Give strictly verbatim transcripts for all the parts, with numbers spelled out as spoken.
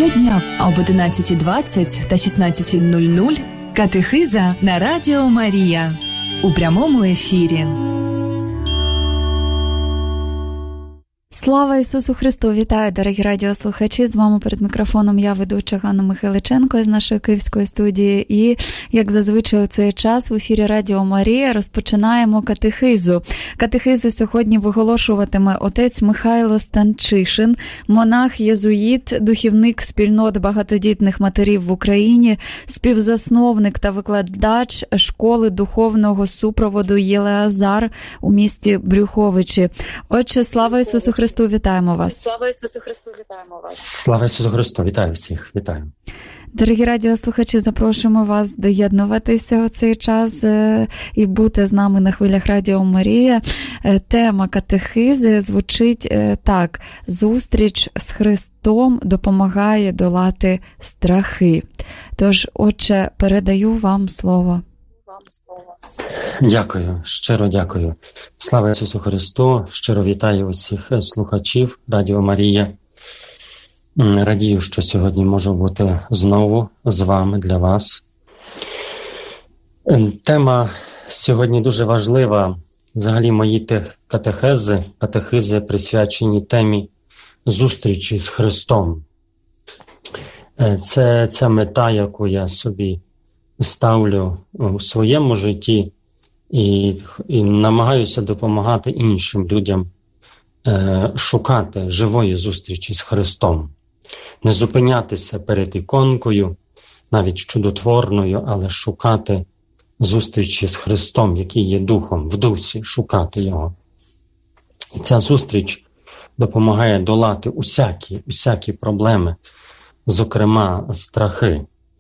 Щодня об одинадцятій двадцять та шістнадцятій нуль нуль катехиза на Радіо Марія у прямому ефірі. Слава Ісусу Христу! Вітаю, дорогі радіослухачі! З вами перед мікрофоном я, ведуча Ганна Михайличенко із нашої київської студії. І, як зазвичай у цей час, в ефірі Радіо Марія розпочинаємо катехизу. Катехизу сьогодні виголошуватиме отець Михайло Станчишин, монах-єзуїт, духівник спільнот багатодітних матерів в Україні, співзасновник та викладач школи духовного супроводу Єлеазар у місті Брюховичі. Отче, слава Ісусу Христу! Христу, вітаємо вас. Слава Ісусу Христу, вітаємо вас. Слава Ісусу Христу, вітаю всіх, вітаю. Дорогі радіослухачі, запрошуємо вас доєднуватися у цей час і бути з нами на хвилях Радіо Марія. Тема катехизи звучить так: «Зустріч з Христом допомагає долати страхи». Тож, отче, передаю вам слово. Дякую, щиро дякую. Слава Ісусу Христу, щиро вітаю усіх слухачів Радіо Марія. Радію, що сьогодні можу бути знову з вами, для вас. Тема сьогодні дуже важлива. Взагалі мої тих катехези, катехизи присвячені темі зустрічі з Христом. Це ця мета, яку я собі ставлю у своєму житті і, і намагаюся допомагати іншим людям е, шукати живої зустрічі з Христом. Не зупинятися перед іконкою, навіть чудотворною, але шукати зустрічі з Христом, який є Духом, в Дусі, шукати Його. І ця зустріч допомагає долати усякі, усякі проблеми, зокрема страхи.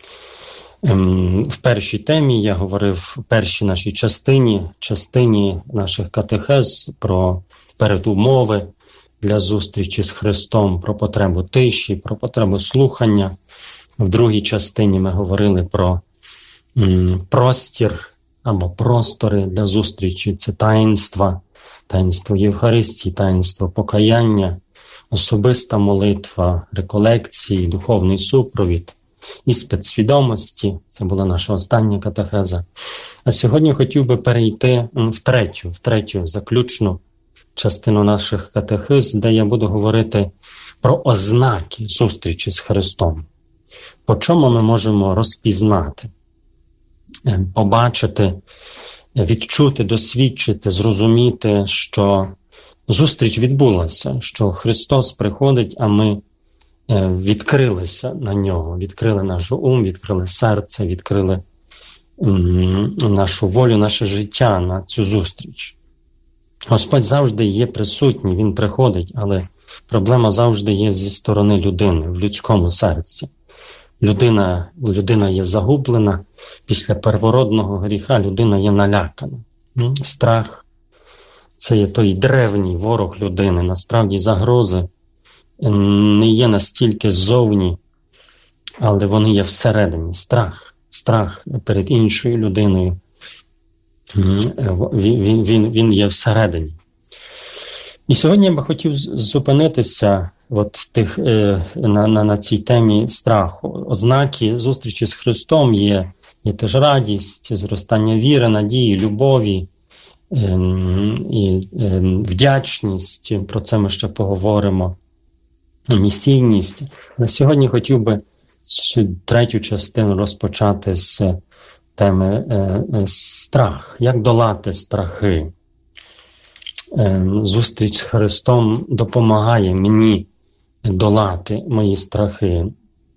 В першій темі я говорив, в першій нашій частині, частині наших катехез про передумови для зустрічі з Христом, про потребу тиші, про потребу слухання. В другій частині ми говорили про м, простір або простори для зустрічі. Це таїнства, таїнство Євхаристії, таїнство покаяння, особиста молитва, реколекції, духовний супровід. Іспит свідомості, це була наша остання катехеза. А сьогодні хотів би перейти в третю, в третю заключну частину наших катехиз, де я буду говорити про ознаки зустрічі з Христом. По чому ми можемо розпізнати, побачити, відчути, досвідчити, зрозуміти, що зустріч відбулася, що Христос приходить, а ми відкрилися на нього, відкрили наш ум, відкрили серце, відкрили м, нашу волю, наше життя на цю зустріч. Господь завжди є присутній, Він приходить, але проблема завжди є зі сторони людини, в людському серці. Людина, людина є загублена, після первородного гріха людина є налякана. Страх – це є той древній ворог людини, насправді загрози не є настільки ззовні, але вони є всередині. Страх. Страх перед іншою людиною. Він, він, він є всередині. І сьогодні я би хотів зупинитися от тих, на, на, на цій темі страху. Ознаки зустрічі з Христом є, є теж радість, зростання віри, надії, любові, і вдячність. Про це ми ще поговоримо. Місійність. На сьогодні хотів би цю третю частину розпочати з теми е, е, страх. Як долати страхи? Е, зустріч з Христом допомагає мені долати мої страхи.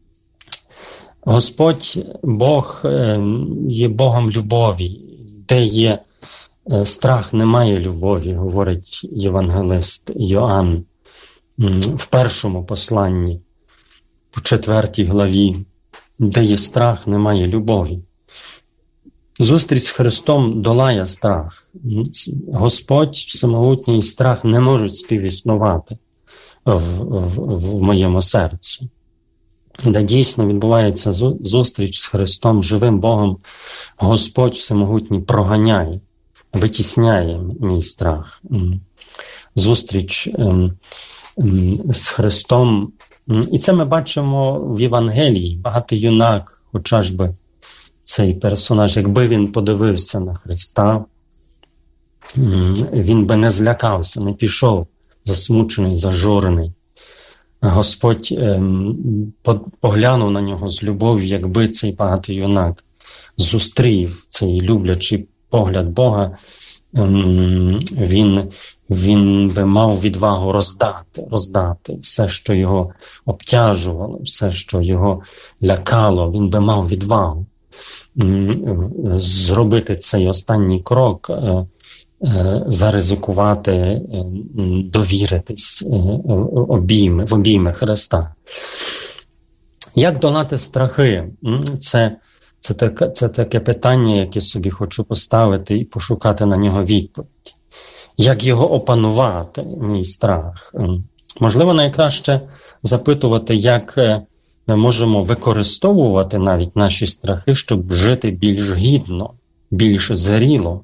Господь, Бог, е, є Богом любові. Де є е, страх, немає любові, говорить євангелист Йоанн. В першому посланні, в четвертій главі, де є страх, немає любові. Зустріч з Христом долає страх. Господь, всемогутній, і страх не можуть співіснувати в, в, в моєму серці. Де дійсно відбувається зустріч з Христом, живим Богом, Господь всемогутній проганяє, витісняє мій страх. Зустріч з Христом І це ми бачимо в Євангелії. Багатий юнак, хоча ж би цей персонаж, якби він подивився на Христа, він би не злякався, не пішов засмучений, зажурений. Господь поглянув на нього з любов'ю, якби цей багатий юнак зустрів цей люблячий погляд Бога, він, він би мав відвагу роздати, роздати все, що його обтяжувало, все, що його лякало, він би мав відвагу зробити цей останній крок, заризикувати, довіритись обійми, в обійми Христа. Як долати страхи? Це, це, таке, це таке питання, яке собі хочу поставити і пошукати на нього відповідь. Як його опанувати, мій страх? Можливо, найкраще запитувати, як ми можемо використовувати навіть наші страхи, щоб жити більш гідно, більш зріло,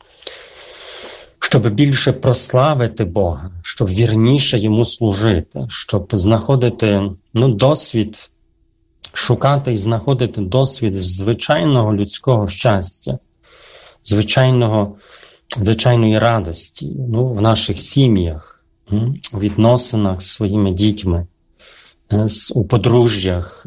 щоб більше прославити Бога, щоб вірніше Йому служити, щоб знаходити ну, досвід, шукати і знаходити досвід звичайного людського щастя, звичайного, звичайної радості ну, в наших сім'ях, у відносинах з своїми дітьми, у подружжях,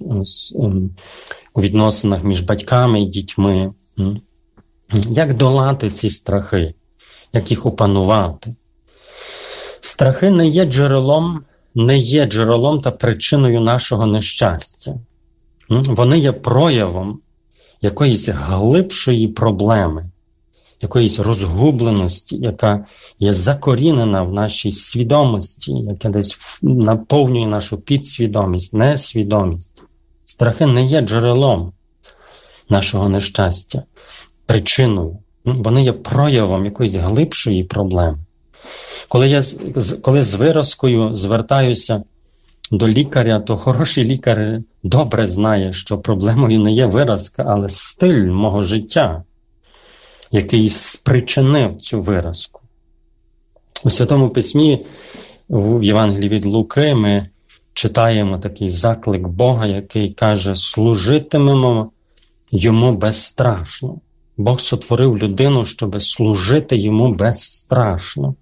у відносинах між батьками і дітьми. Як долати ці страхи? Як їх опанувати? Страхи не є джерелом, не є джерелом та причиною нашого нещастя. Вони є проявом якоїсь глибшої проблеми, якоїсь розгубленості, яка є закорінена в нашій свідомості, яка десь наповнює нашу підсвідомість, несвідомість. Страхи не є джерелом нашого нещастя, причиною. Вони є проявом якоїсь глибшої проблеми. Коли я коли з виразкою звертаюся до лікаря, то хороший лікар добре знає, що проблемою не є виразка, але стиль мого життя, який спричинив цю виразку. У Святому Письмі, в Євангелії від Луки, ми читаємо такий заклик Бога, який каже: «Служитимемо Йому безстрашно». Бог сотворив людину, щоб служити Йому безстрашно,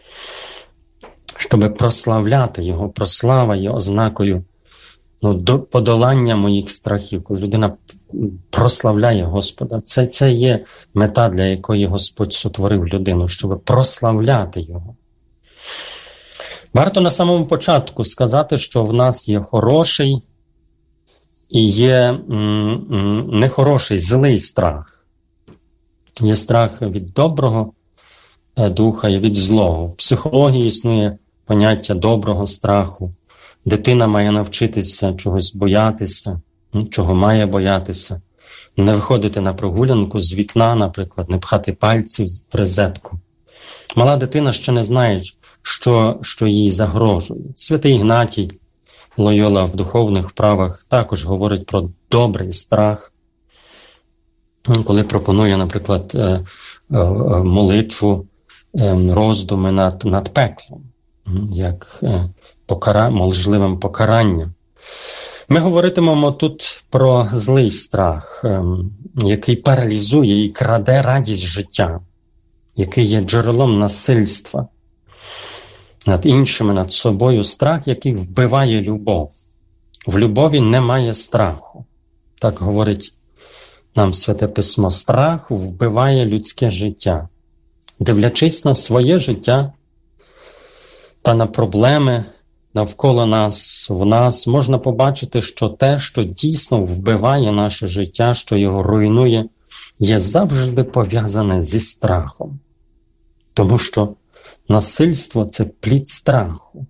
щоб прославляти Його. Прослава є ознакою ну, до подолання моїх страхів. Коли людина прославляє Господа, це, це є мета, для якої Господь сотворив людину, щоб прославляти Його. Варто на самому початку сказати, що в нас є хороший і є м- м- нехороший, злий страх. Є страх від доброго духа і від злого. В психології існує поняття доброго страху. Дитина має навчитися чогось боятися, чого має боятися. Не виходити на прогулянку з вікна, наприклад, не пхати пальців в розетку. Мала дитина ще не знає, що, що їй загрожує. Святий Ігнатій Лойола в духовних вправах також говорить про добрий страх, коли пропонує, наприклад, молитву, роздуми над, над пеклом, як покара... можливим покаранням. Ми говоритимемо тут про злий страх, який паралізує і краде радість життя, який є джерелом насильства над іншими, над собою. Страх, який вбиває любов. В любові немає страху. Так говорить нам Святе Письмо. Страх вбиває людське життя. Дивлячись на своє життя та на проблеми навколо нас, в нас, можна побачити, що те, що дійсно вбиває наше життя, що його руйнує, є завжди пов'язане зі страхом. Тому що насильство – це плід страху.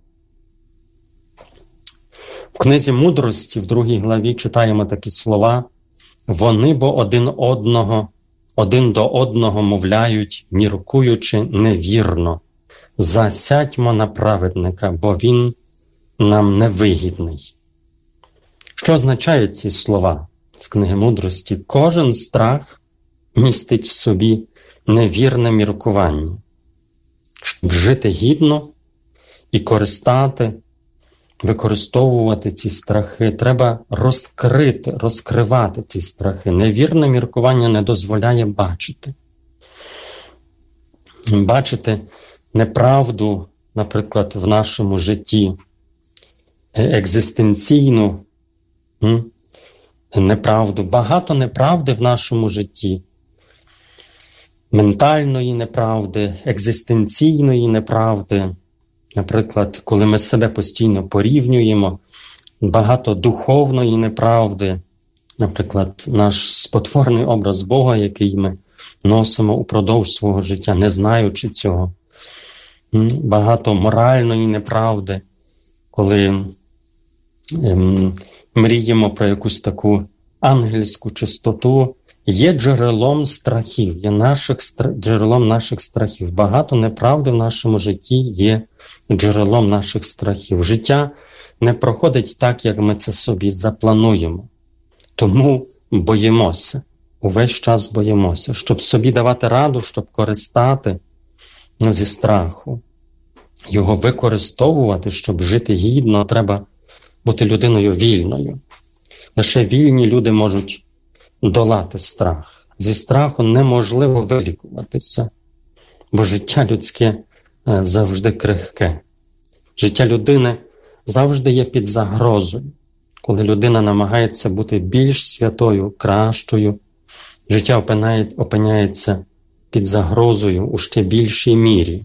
В книзі «Мудрості» в другій главі читаємо такі слова: «Вони бо один одного, один до одного мовляють, міркуючи невірно. Засядьмо на праведника, бо він нам невигідний». Що означають ці слова з книги «Мудрості»? Кожен страх містить в собі невірне міркування. Щоб жити гідно і користати використовувати ці страхи, треба розкрити, розкривати ці страхи. Невірне міркування не дозволяє бачити. Бачити неправду, наприклад, в нашому житті, екзистенційну неправду, багато неправди в нашому житті, ментальної неправди, екзистенційної неправди. Наприклад, коли ми себе постійно порівнюємо, багато духовної неправди, наприклад, наш спотворений образ Бога, який ми носимо упродовж свого життя, не знаючи цього. Багато моральної неправди, коли ем, мріємо про якусь таку ангельську чистоту, є джерелом страхів, є наших, джерелом наших страхів. Багато неправди в нашому житті є джерелом наших страхів. Життя не проходить так, як ми це собі заплануємо. Тому боїмося, увесь час боїмося. Щоб собі давати раду, щоб користати зі страху, його використовувати, щоб жити гідно, треба бути людиною вільною. Лише вільні люди можуть долати страх. Зі страху неможливо вилікуватися, бо життя людське завжди крихке. Життя людини завжди є під загрозою. Коли людина намагається бути більш святою, кращою, життя опиняється під загрозою у ще більшій мірі.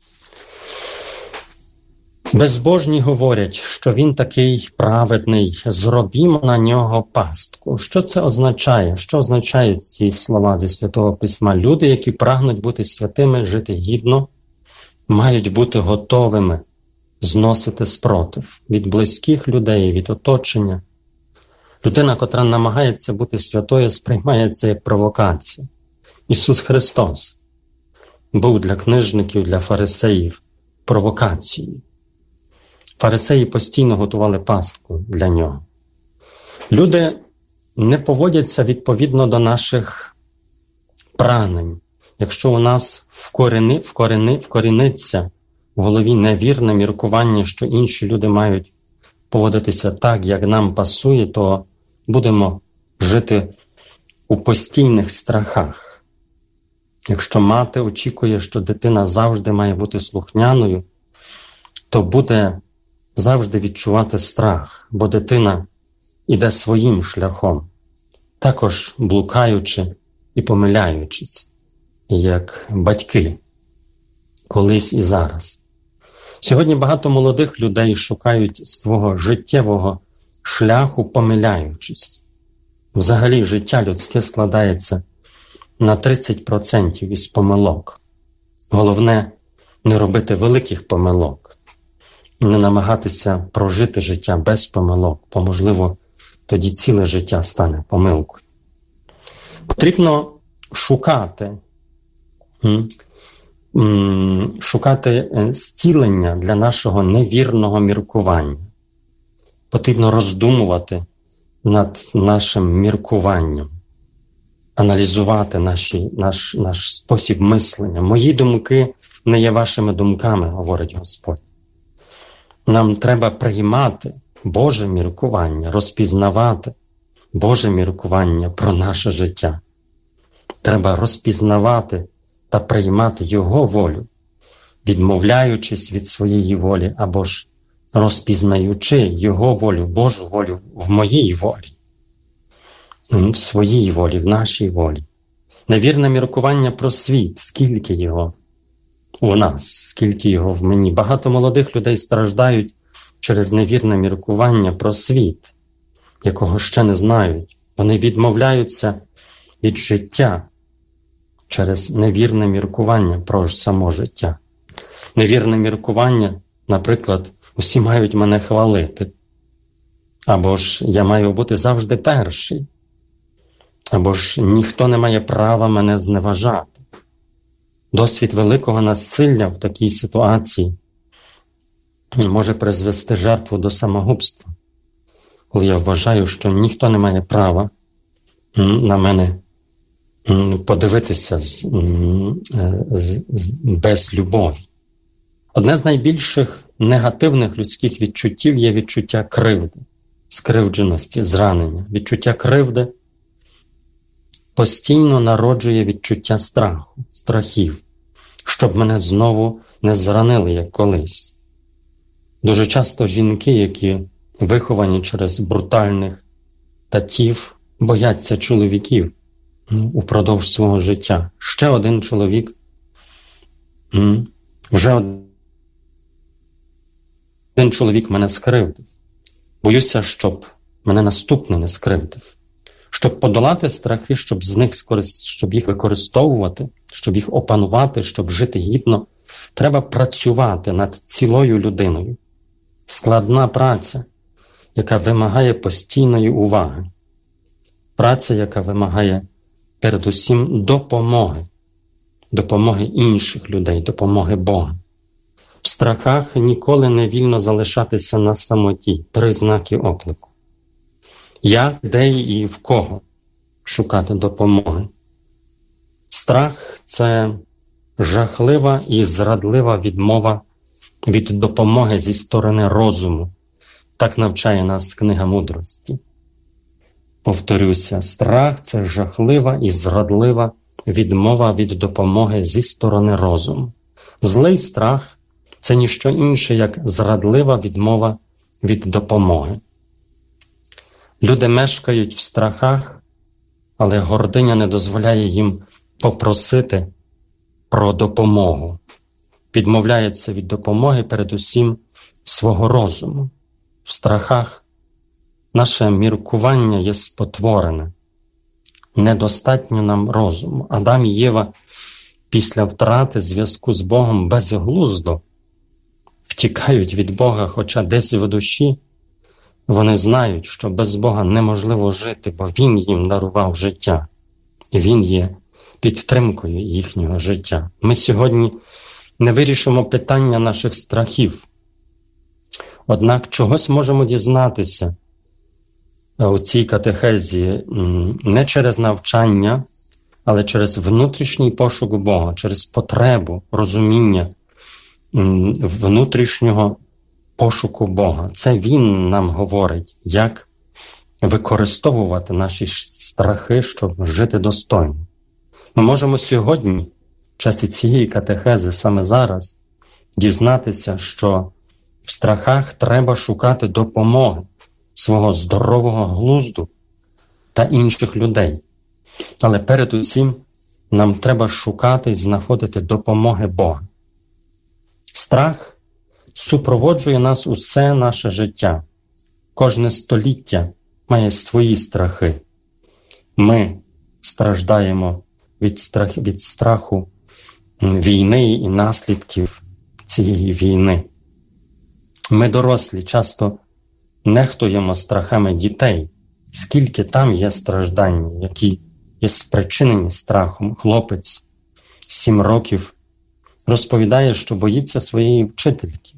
Безбожні говорять, що він такий праведний, зробімо на нього пастку. Що це означає? Що означають ці слова зі Святого Письма? Люди, які прагнуть бути святими, жити гідно, мають бути готовими зносити спротив від близьких людей, від оточення. Людина, котра намагається бути святою, сприймає це як провокація. Ісус Христос був для книжників, для фарисеїв провокацією. Фарисеї постійно готували пастку для нього. Люди не поводяться відповідно до наших прагнень. Якщо у нас вкорени, вкорени, вкоріниться в голові невірне міркування, що інші люди мають поводитися так, як нам пасує, то будемо жити у постійних страхах. Якщо мати очікує, що дитина завжди має бути слухняною, то буде завжди відчувати страх, бо дитина іде своїм шляхом, також блукаючи і помиляючись, як батьки, колись і зараз. Сьогодні багато молодих людей шукають свого життєвого шляху, помиляючись. Взагалі життя людське складається на тридцять відсотків із помилок. Головне – не робити великих помилок, не намагатися прожити життя без помилок, бо, можливо, тоді ціле життя стане помилкою. Потрібно шукати, шукати зцілення для нашого невірного міркування. Потрібно роздумувати над нашим міркуванням, аналізувати наші, наш, наш спосіб мислення. Мої думки не є вашими думками, говорить Господь. Нам треба приймати Боже міркування, розпізнавати Боже міркування про наше життя. Треба розпізнавати та приймати Його волю, відмовляючись від своєї волі, або ж розпізнаючи Його волю, Божу волю в моїй волі, в своїй волі, в нашій волі. Невірне міркування про світ, скільки його у нас, скільки його в мені. Багато молодих людей страждають через невірне міркування про світ, якого ще не знають. Вони відмовляються від життя через невірне міркування про само життя. Невірне міркування, наприклад, усі мають мене хвалити, або ж я маю бути завжди перший, або ж ніхто не має права мене зневажати. Досвід великого насилля в такій ситуації може призвести жертву до самогубства, коли я вважаю, що ніхто не має права на мене подивитися з, з, з, без любові. Одне з найбільших негативних людських відчуттів є відчуття кривди, скривдженості, зранення. Відчуття кривди постійно народжує відчуття страху, страхів, щоб мене знову не зранили, як колись. Дуже часто жінки, які виховані через брутальних татів, бояться чоловіків упродовж свого життя. Ще один чоловік, вже один чоловік мене скривдив. Боюся, щоб мене наступний не скривдив. Щоб подолати страхи, щоб з них скорист... щоб їх використовувати, щоб їх опанувати, щоб жити гідно, треба працювати над цілою людиною. Складна праця, яка вимагає постійної уваги. Праця, яка вимагає передусім допомоги. Допомоги інших людей, допомоги Бога. В страхах ніколи не вільно залишатися на самоті, три знаки оклику. Як, де і в кого шукати допомоги. Страх – це жахлива і зрадлива відмова від допомоги зі сторони розуму. Так навчає нас книга мудрості. Повторюся, страх – це жахлива і зрадлива відмова від допомоги зі сторони розуму. Злий страх – це ніщо інше, як зрадлива відмова від допомоги. Люди мешкають в страхах, але гординя не дозволяє їм попросити про допомогу. Відмовляється від допомоги передусім свого розуму. В страхах наше міркування є спотворене. Недостатньо нам розуму. Адам і Єва після втрати зв'язку з Богом безглуздо втікають від Бога, хоча десь в душі вони знають, що без Бога неможливо жити, бо Він їм дарував життя. І Він є підтримкою їхнього життя. Ми сьогодні не вирішимо питання наших страхів. Однак чогось можемо дізнатися у цій катехезі не через навчання, але через внутрішній пошук Бога, через потребу, розуміння внутрішнього пошуку Бога. Це Він нам говорить, як використовувати наші страхи, щоб жити достойно. Ми можемо сьогодні, в часі цієї катехези, саме зараз, дізнатися, що в страхах треба шукати допомоги свого здорового глузду та інших людей. Але передусім нам треба шукати і знаходити допомоги Бога. Страх супроводжує нас усе наше життя. Кожне століття має свої страхи. Ми страждаємо від, страх, від страху війни і наслідків цієї війни. Ми, дорослі, часто нехтуємо страхами дітей. Скільки там є страждань, які є спричинені страхом. Хлопець сім років розповідає, що боїться своєї вчительки.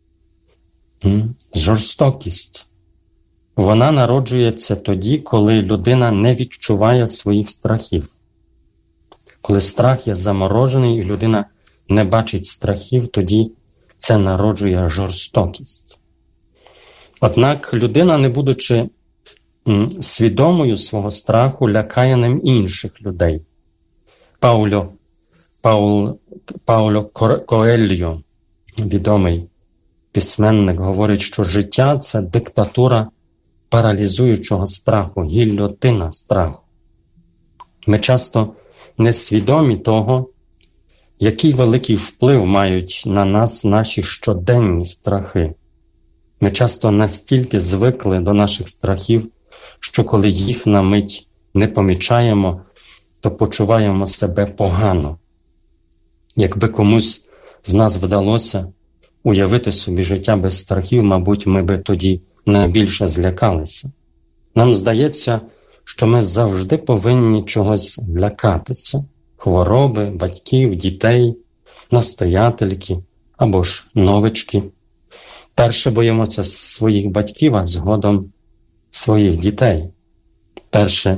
Жорстокість. Вона народжується тоді, коли людина не відчуває своїх страхів. Коли страх є заморожений і людина не бачить страхів, тоді це народжує жорстокість. Однак людина, не будучи свідомою свого страху, лякає ним інших людей. Пауло, Паул, Пауло Коельо, відомий письменник, говорить, що життя – це диктатура паралізуючого страху, гільйотина страху. Ми часто несвідомі того, який великий вплив мають на нас наші щоденні страхи. Ми часто настільки звикли до наших страхів, що коли їх на мить не помічаємо, то почуваємо себе погано. Якби комусь з нас вдалося уявити собі життя без страхів, мабуть, ми би тоді найбільше злякалися. Нам здається, що ми завжди повинні чогось лякатися. Хвороби, батьків, дітей, настоятельки або ж новички. Перше боїмося своїх батьків, а згодом своїх дітей. Перше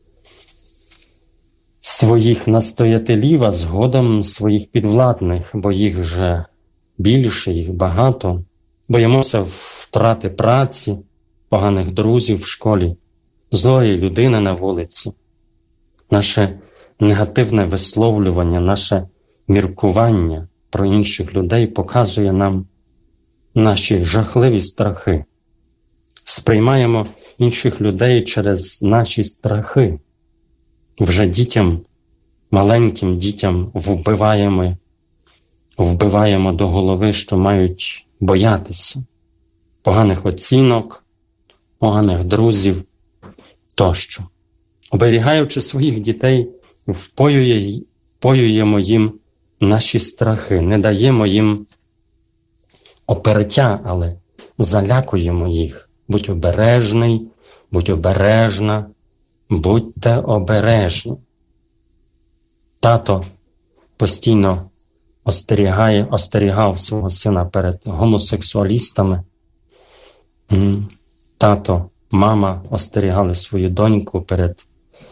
своїх настоятелів, а згодом своїх підвладних, бо їх вже більше, їх багато, боїмося втрати праці, поганих друзів в школі, злої людини на вулиці. Наше негативне висловлювання, наше міркування про інших людей показує нам наші жахливі страхи. Сприймаємо інших людей через наші страхи. Вже дітям, маленьким дітям вбиваємо, вбиваємо до голови, що мають боятися поганих оцінок, поганих друзів тощо. Оберігаючи своїх дітей, впоюємо їм наші страхи, не даємо їм опереття, але залякуємо їх. Будь обережний, будь обережна, будьте обережні. Тато постійно остерігає, остерігав свого сина перед гомосексуалістами. Тато, мама остерігали свою доньку перед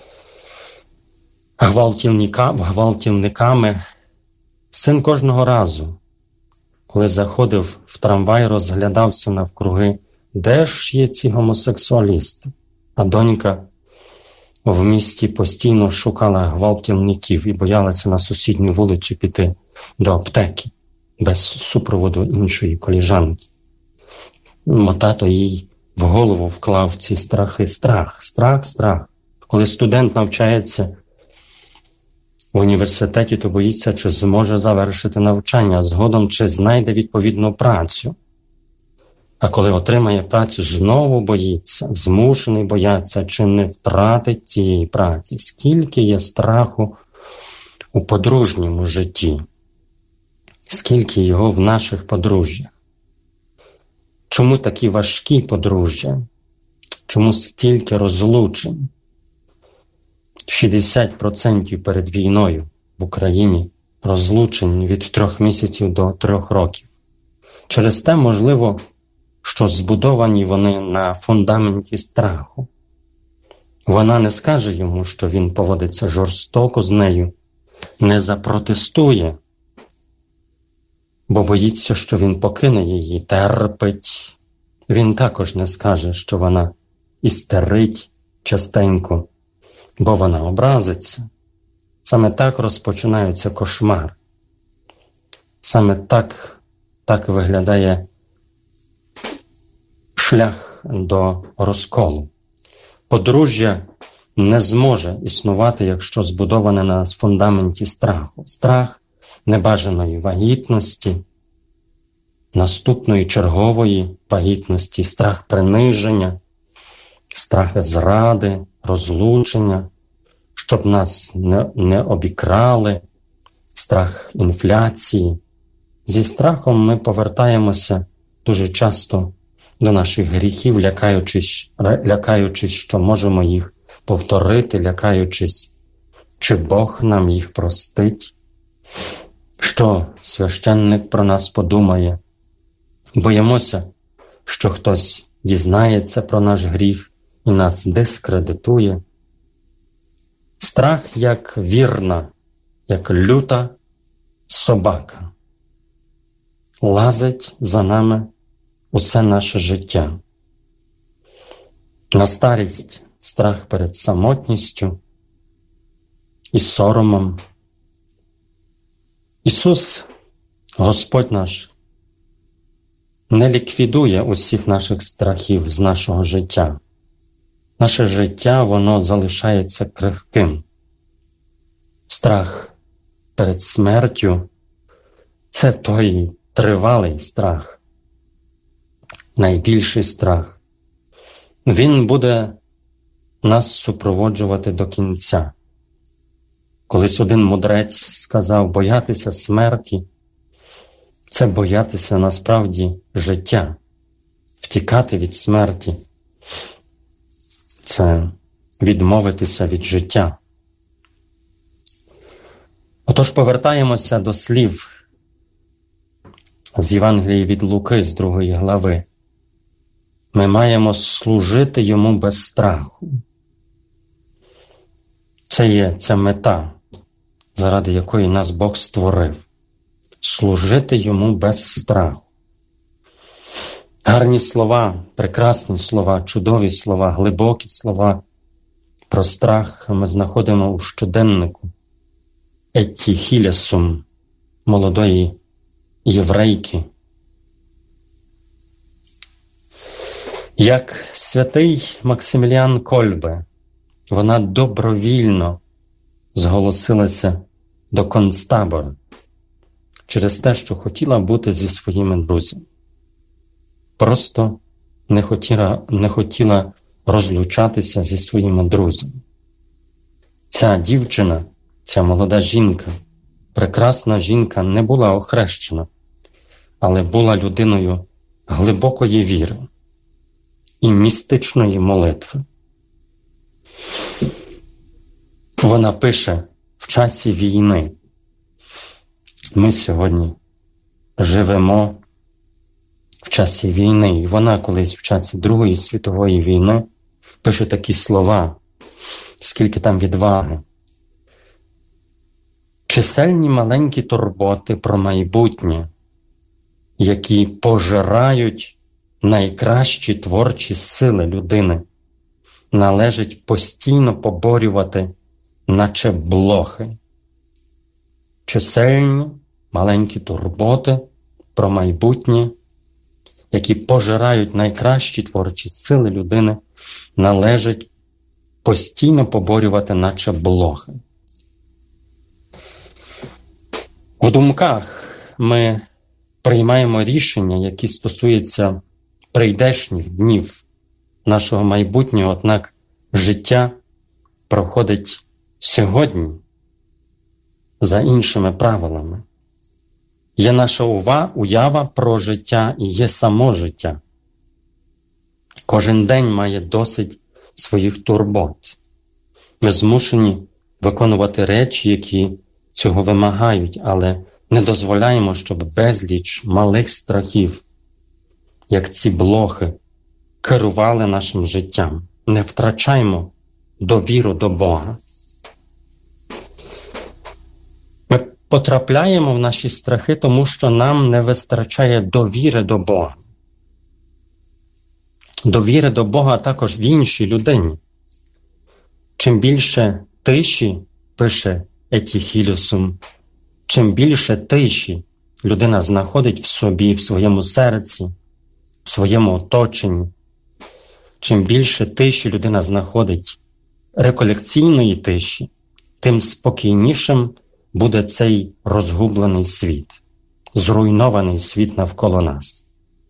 гвалтівниками. Син кожного разу, коли заходив в трамвай, розглядався навкруги, де ж є ці гомосексуалісти? А донька в місті постійно шукала гвалтівників і боялася на сусідню вулицю піти до аптеки без супроводу іншої коліжанки. Бо тато їй в голову вклав ці страхи. Страх, страх, страх. Коли студент навчається в університеті, то боїться, чи зможе завершити навчання, згодом чи знайде відповідну працю. А коли отримає працю, знову боїться, змушений боятися, чи не втратить цієї праці. Скільки є страху у подружньому житті, скільки його в наших подружжях. Чому такі важкі подружжя? Чому стільки розлучень? шістдесят відсотків перед війною в Україні розлучень від трьох місяців до трьох років. Через те, можливо, що збудовані вони на фундаменті страху. Вона не скаже йому, що він поводиться жорстоко з нею, не запротестує, бо боїться, що він покине її, терпить. Він також не скаже, що вона істерить частенько, бо вона образиться. Саме так розпочинаються кошмар. Саме так, так виглядає шлях до розколу. Подружжя не зможе існувати, якщо збудоване на фундаменті страху. Страх небажаної вагітності, наступної чергової вагітності, страх приниження, страх зради, розлучення, щоб нас не, не обікрали, страх інфляції. Зі страхом ми повертаємося дуже часто до наших гріхів, лякаючись, лякаючись, що можемо їх повторити, лякаючись, чи Бог нам їх простить, що священник про нас подумає. Боїмося, що хтось дізнається про наш гріх і нас дискредитує. Страх як вірна, як люта собака лазить за нами усе наше життя. На старість страх перед самотністю і соромом. Ісус, Господь наш, не ліквідує усіх наших страхів з нашого життя. Наше життя, воно залишається крихким. Страх перед смертю – це той тривалий страх, найбільший страх. Він буде нас супроводжувати до кінця. Колись один мудрець сказав, боятися смерті – це боятися насправді життя. Втікати від смерті – це відмовитися від життя. Отож, повертаємося до слів з Євангелії від Луки, з другої глави. Ми маємо служити йому без страху. Це є ця мета, заради якої нас Бог створив. Служити йому без страху. Гарні слова, прекрасні слова, чудові слова, глибокі слова про страх ми знаходимо у щоденнику Етті Хілесум, молодої єврейки. Як святий Максиміліан Кольбе, вона добровільно зголосилася до концтабору через те, що хотіла бути зі своїми друзями. Просто не хотіла, не хотіла розлучатися зі своїми друзями. Ця дівчина, ця молода жінка, прекрасна жінка не була охрещена, але була людиною глибокої віри і містичної молитви. Вона пише в часі війни. Ми сьогодні живемо в часі війни. І вона колись в часі Другої світової війни пише такі слова, скільки там відваги. Чисельні маленькі турботи про майбутнє, які пожирають найкращі творчі сили людини, належить постійно поборювати, наче блохи. Чисельні маленькі турботи про майбутнє, які пожирають найкращі творчі сили людини, належить постійно поборювати, наче блохи. В думках ми приймаємо рішення, які стосуються прийдешніх днів нашого майбутнього, однак життя проходить сьогодні за іншими правилами. Є наша уява про життя і є само життя. Кожен день має досить своїх турбот. Ми змушені виконувати речі, які цього вимагають, але не дозволяємо, щоб безліч малих страхів, як ці блохи, керували нашим життям. Не втрачаймо довіру до Бога. Ми потрапляємо в наші страхи, тому що нам не вистачає довіри до Бога. Довіри до Бога також в іншій людині. Чим більше тиші, пише Етті Хілесум, чим більше тиші людина знаходить в собі, в своєму серці, в своєму оточенні, чим більше тиші людина знаходить, реколекційної тиші, тим спокійнішим буде цей розгублений світ, зруйнований світ навколо нас.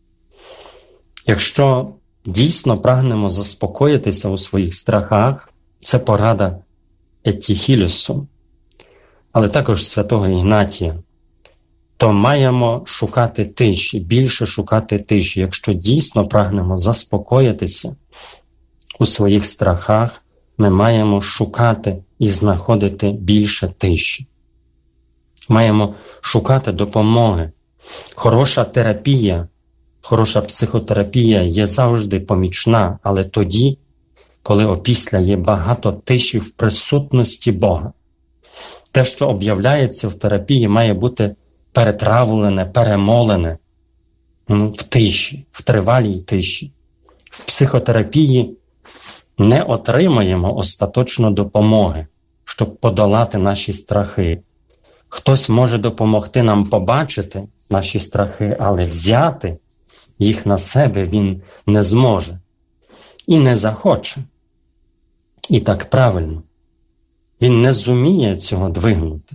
Якщо дійсно прагнемо заспокоїтися у своїх страхах, це порада Етті Хілесум, але також святого Ігнатія, то маємо шукати тиші, більше шукати тиші. Якщо дійсно прагнемо заспокоїтися у своїх страхах, ми маємо шукати і знаходити більше тиші. Маємо шукати допомоги. Хороша терапія, хороша психотерапія є завжди помічна, але тоді, коли опісля є багато тиші в присутності Бога. Те, що об'являється в терапії, має бути перетравлене, перемолене ну, в тиші, в тривалій тиші. В психотерапії не отримаємо остаточно допомоги, щоб подолати наші страхи. Хтось може допомогти нам побачити наші страхи, але взяти їх на себе він не зможе і не захоче. І так правильно. Він не зуміє цього двигнути.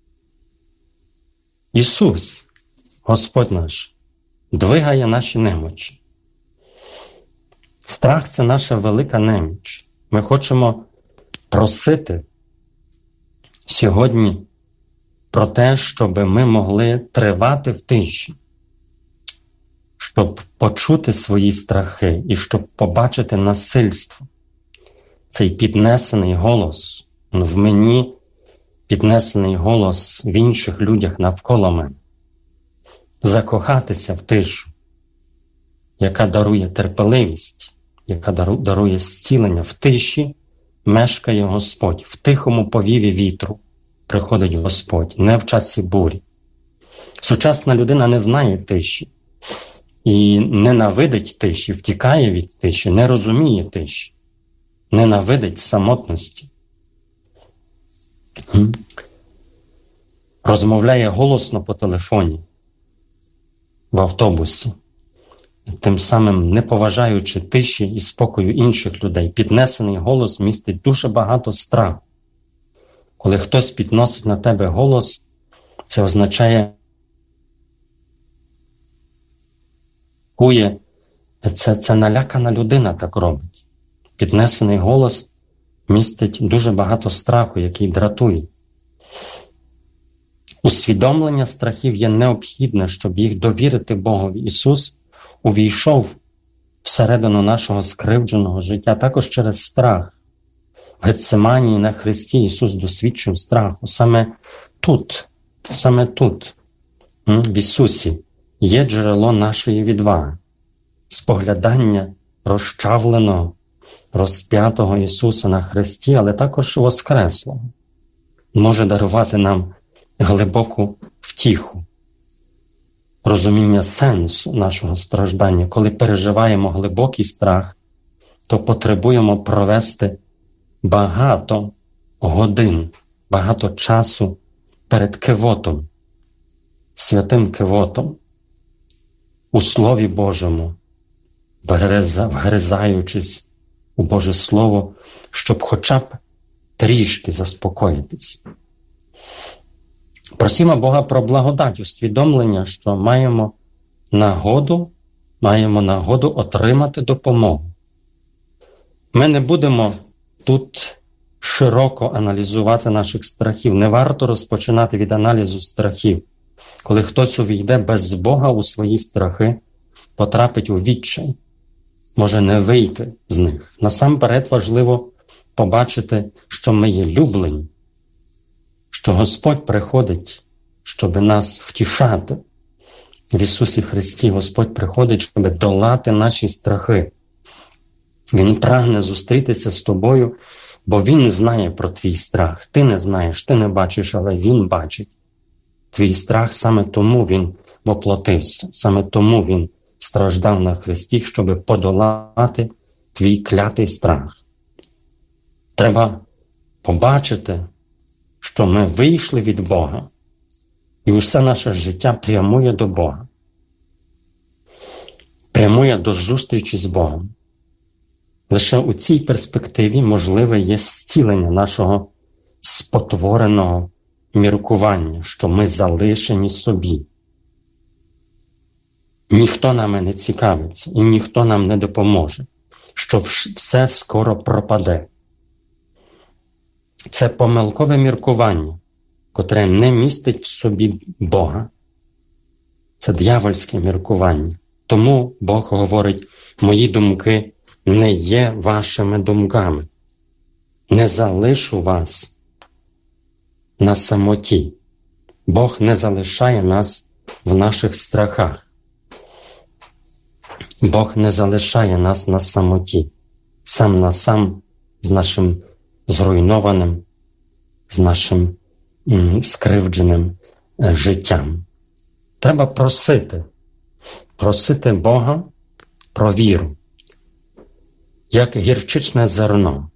Ісус, Господь наш, двигає наші немочі. Страх – це наша велика неміч. Ми хочемо просити сьогодні про те, щоб ми могли тривати в тиші, щоб почути свої страхи і щоб побачити насильство. Цей піднесений голос в мені, піднесений голос в інших людях навколо мене. Закохатися в тишу, яка дарує терпеливість, яка дарує зцілення. В тиші мешкає Господь, в тихому повіві вітру приходить Господь, не в часі бурі. Сучасна людина не знає тиші. і ненавидить тиші, втікає від тиші, не розуміє тиші, ненавидить самотності. Розмовляє голосно по телефоні, в автобусі, тим самим не поважаючи тиші і спокою інших людей. Піднесений голос містить дуже багато страху. Коли хтось підносить на тебе голос, це означає, це, це налякана людина так робить. Піднесений голос містить дуже багато страху, який дратує. Усвідомлення страхів є необхідне, щоб їх довірити Богові. Ісус увійшов всередину нашого скривдженого життя також через страх. В Гетсиманії на хресті Ісус досвідчив страху. Саме тут, саме тут, в Ісусі, є джерело нашої відваги. Споглядання розчавленого, розп'ятого Ісуса на хресті, але також воскреслого, може дарувати нам глибоку втіху, розуміння сенсу нашого страждання. Коли переживаємо глибокий страх, то потребуємо провести багато годин, багато часу перед кивотом, святим кивотом, у Слові Божому, вгризаючись у Боже Слово, щоб хоча б трішки заспокоїтись. Просімо Бога про благодать, усвідомлення, що маємо нагоду, маємо нагоду отримати допомогу. Ми не будемо тут широко аналізувати наших страхів. Не варто розпочинати від аналізу страхів. Коли хтось увійде без Бога у свої страхи, потрапить у відчай, може не вийти з них. Насамперед важливо побачити, що ми є люблені, що Господь приходить, щоб нас втішати. В Ісусі Христі Господь приходить, щоб долати наші страхи. Він прагне зустрітися з тобою, бо Він знає про твій страх. Ти не знаєш, ти не бачиш, але Він бачить. Твій страх, саме тому Він воплотився, саме тому Він страждав на хресті, щоб подолати твій клятий страх. Треба побачити, що ми вийшли від Бога, і усе наше життя прямує до Бога. Прямує до зустрічі з Богом. Лише у цій перспективі можливе є зцілення нашого спотвореного міркування, що ми залишені собі. Ніхто нами не цікавиться і ніхто нам не допоможе, що все скоро пропаде. Це помилкове міркування, котре не містить в собі Бога. Це д'явольське міркування. Тому Бог говорить: мої думки не є вашими думками. Не залишу вас на самоті. Бог не залишає нас в наших страхах. Бог не залишає нас на самоті, сам на сам з нашим зруйнованим, з нашим м, скривдженим е, життям. Треба просити, просити Бога про віру, як гірчичне зерно.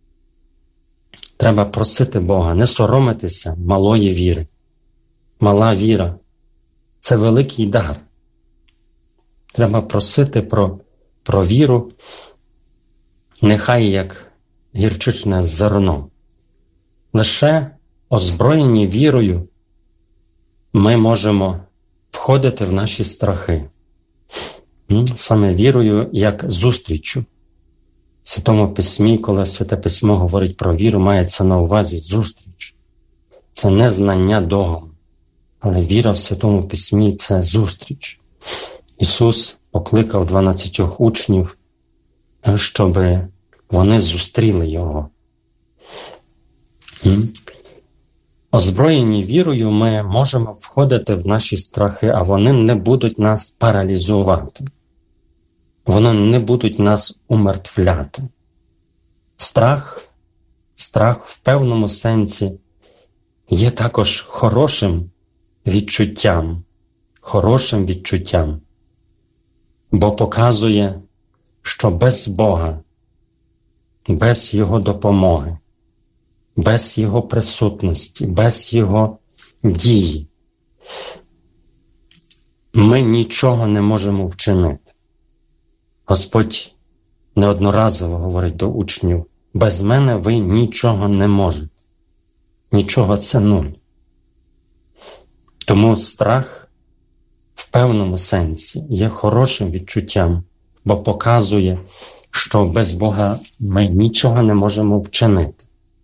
Треба просити Бога, не соромитися малої віри. Мала віра – це великий дар. Треба просити про, про віру, нехай як гірчичне зерно. Лише озброєні вірою ми можемо входити в наші страхи. Саме вірою як зустрічю. В Святому Письмі, коли Святе Письмо говорить про віру, мається на увазі зустріч. Це не знання догм, але віра в Святому Письмі – це зустріч. Ісус покликав дванадцятьох учнів, щоб вони зустріли Його. Озброєні вірою ми можемо входити в наші страхи, а вони не будуть нас паралізувати. Вони не будуть нас умертвляти. Страх, страх в певному сенсі є також хорошим відчуттям, хорошим відчуттям. бо показує, що без Бога, без Його допомоги, без Його присутності, без Його дії ми нічого не можемо вчинити. Господь неодноразово говорить до учнів: без мене ви нічого не можете. Нічого – це нуль. Тому страх в певному сенсі є хорошим відчуттям, бо показує, що без Бога ми нічого не можемо вчинити.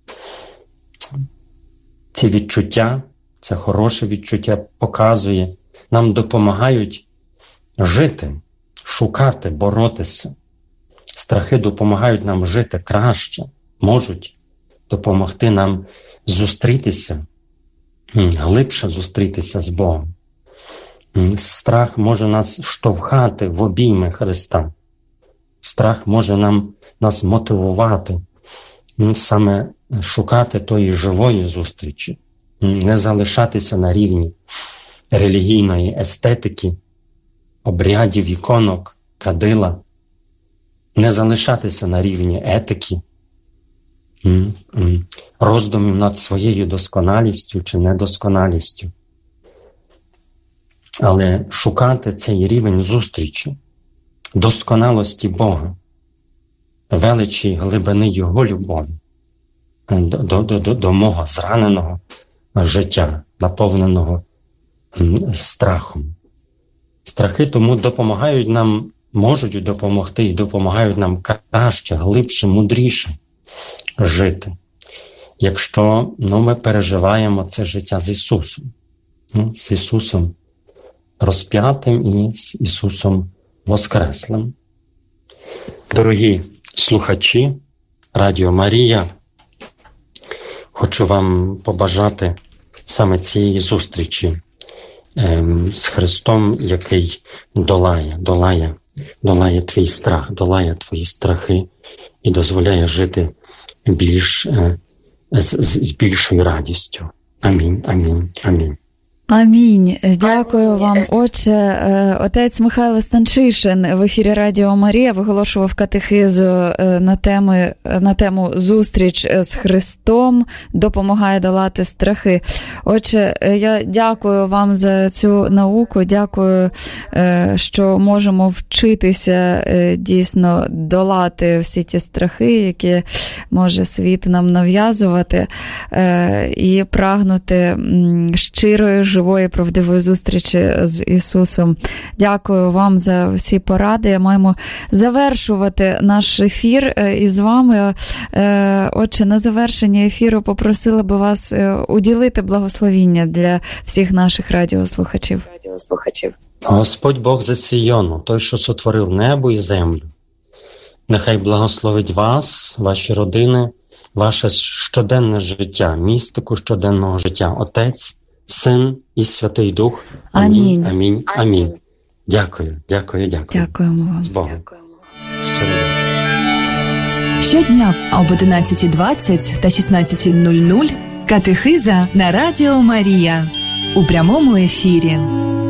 Ці відчуття, це хороше відчуття, показує, нам допомагають жити, шукати, боротися. Страхи допомагають нам жити краще, можуть допомогти нам зустрітися, глибше зустрітися з Богом. Страх може нас штовхати в обійми Христа. Страх може нам, нас мотивувати саме шукати тої живої зустрічі, не залишатися на рівні релігійної естетики, обрядів, іконок, кадила, не залишатися на рівні етики, роздумів над своєю досконалістю чи недосконалістю, але шукати цей рівень зустрічі, досконалості Бога, величі глибини Його любові до, до, до, до мого зраненого життя, наповненого страхом. Страхи тому допомагають нам, можуть допомогти і допомагають нам краще, глибше, мудріше жити, якщо ну, ми переживаємо це життя з Ісусом, ну, з Ісусом розп'ятим і з Ісусом Воскреслим. Дорогі слухачі Радіо Марія, хочу вам побажати саме цієї зустрічі ем, з Христом, який долає, долає, долає твій страх, долає твої страхи і дозволяє жити більш, е, з, з більшою радістю. Амінь, амінь, амінь. Амінь. Дякую вам, Отче. Отець Михайло Станчишин в ефірі Радіо Марія виголошував катехизу на, теми, на тему «Зустріч з Христом допомагає долати страхи». Отче, я дякую вам за цю науку, дякую, що можемо вчитися дійсно долати всі ті страхи, які може світ нам нав'язувати, і прагнути щирої, живої, правдивої зустрічі з Ісусом. Дякую вам за всі поради. Маємо завершувати наш ефір із вами. Отже, на завершення ефіру попросила би вас уділити благословіння для всіх наших радіослухачів. радіослухачів. Господь Бог зі Сіону, той, що сотворив небо і землю, нехай благословить вас, ваші родини, ваше щоденне життя, містику щоденного життя. Отець, Син і Святий Дух. Амінь, амінь, амінь. амінь. Дякую, дякую, дякую. Дякуємо вам. З Богом. Дякуємо. Щодня об одинадцята двадцять та шістнадцята нуль нуль катехиза на Радіо Марія у прямому ефірі.